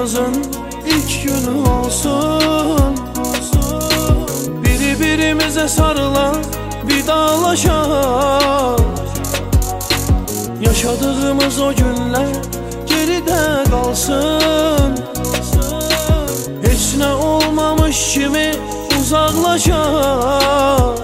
ayrılığımızın ilk günü olsun. Birbirimize sarılan, vidalaşan, yaşadığımız o günler geride kalsın. Hiç ne olmamış kimi uzaklaşan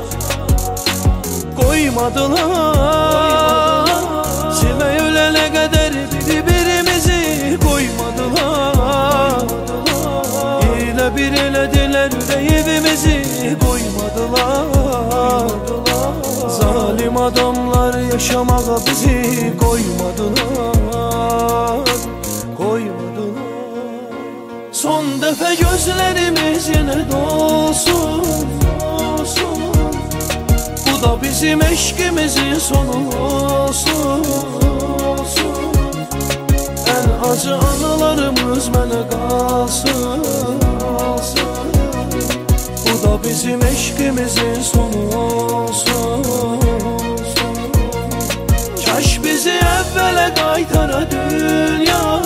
koymadılar. Sevme ölene kadar birbirimizi koymadılar. İle bir elediler yüreğimizi koymadılar. Zalim adamlar yaşamağa bizi koymadılar. Son defa gözlerimiz yine dolsun. Bu da bizim eşkimizin sonu olsun. En acı anılarımız mənə kalsın. Bu da bizim eşkimizin sonu olsun. Kaş bizi evvele qaytara dünya.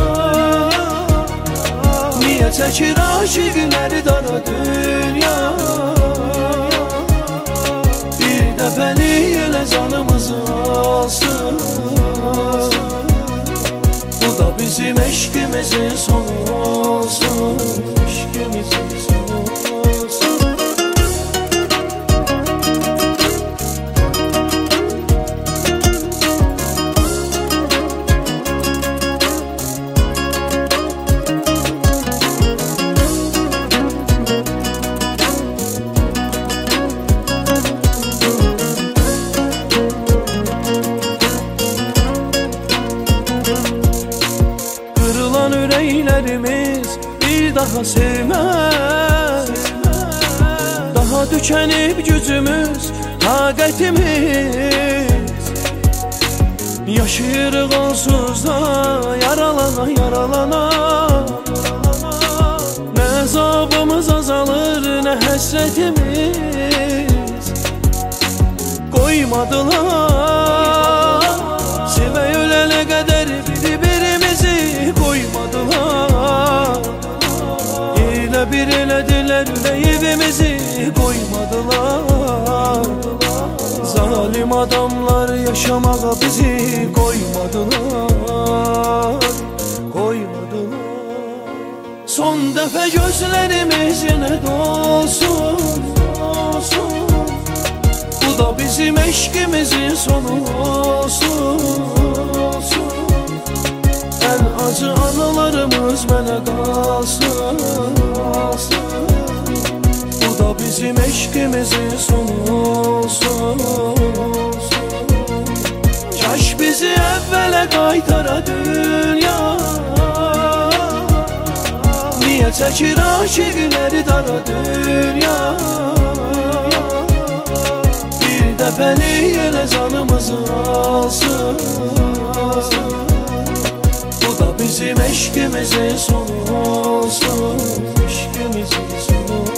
Niye çekir aşıkları dara dünya? Bir defeliyle canımızı alsın. Bu da bizim eşkimizin sonu olsun. Eşkimizin sonu olsun. Yüreğlerimiz bir daha sevmez. Daha tükenip gücümüz, taqətimiz. Yaşayırıq onsuz da yaralana yaralana. Nə azabımız azalır, nə həsrətimiz. Koymadılar. Sevə ölənə qədər birbirimizi koymadılar. İlə bir elediler yüreğimizi koymadılar. Zalim adamlar yaşamağa bizi koymadılar. Son defa gözlerimiz yine dolsun. Bu da bizim eşkimizin sonu olsun. En acı anılarımız mənə kalsın. Bu da bizim eşkimizin sonu olsun. Kaş bizi evvele qaytara dünya. Niye çekir aşıkları dara dünya? Bir defeliyle canımızı alsın. Bu da bizim eşkimizin sonu olsun. Eşkimizin sonu olsun.